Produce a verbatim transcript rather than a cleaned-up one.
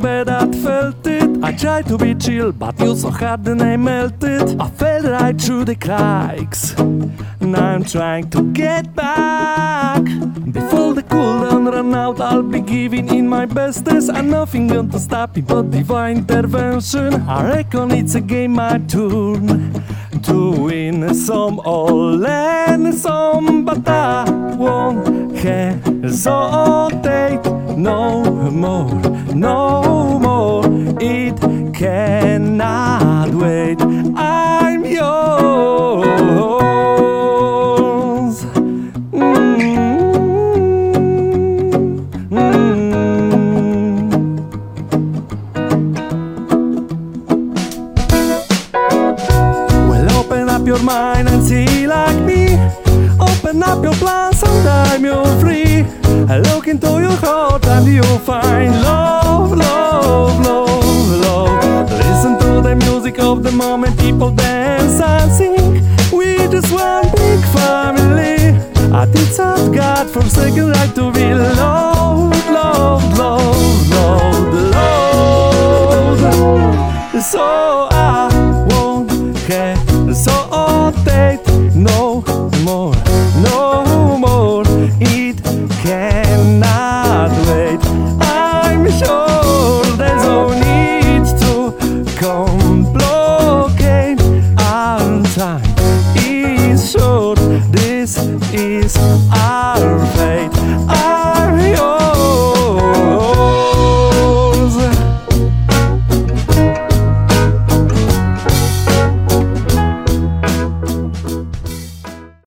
bad, I felt it. I tried to be chill, but you so hard and I melted. I fell right through the cracks. Now I'm trying to get back. Before the cooldown run out, I'll be giving in my bestest. And nothing gonna stop me but divine intervention. I reckon it's a game my turn to win some all and some, but I won't hesitate no more, no more. It cannot wait. I'm yours. Mm-hmm. Well, open up your mind and see like me. Open up your plans and time you're free. Look into your heart and you'll find love, love, love, love. Listen to the music of the moment, people dance and sing. We just one big family. I did ask God for a second right to be loved.